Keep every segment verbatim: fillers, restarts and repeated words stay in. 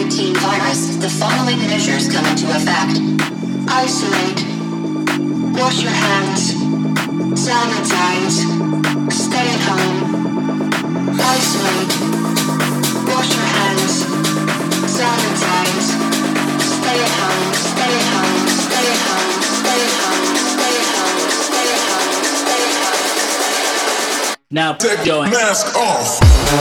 nineteen virus, the following measures come into effect. Isolate. Wash your hands. Sanitize. Stay at home. Isolate. Wash your hands. Sanitize. Stay at home. Stay at home. Stay at home. Stay at home. Stay at home. Stay at home. Stay at home. Now put your mask off.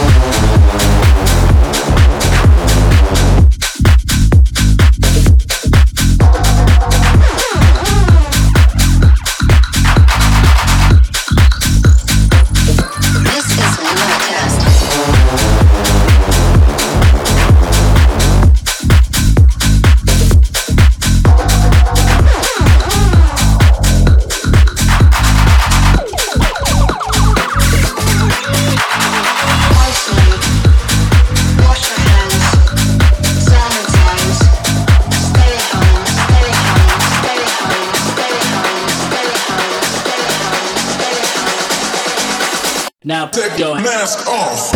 Now put your mask off.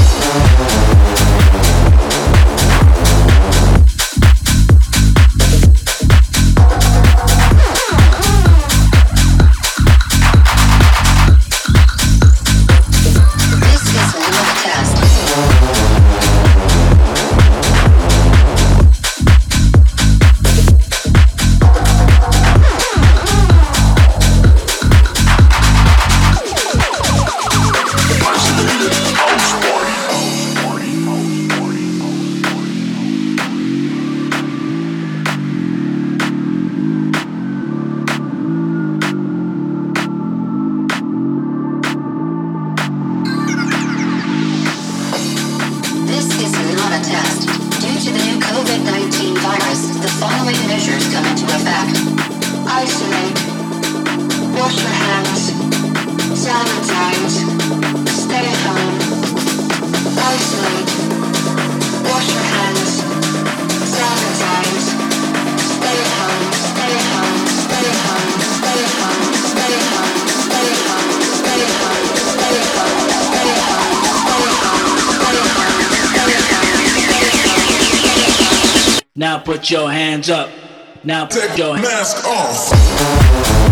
Now put your hands up. Now put Take your mask off.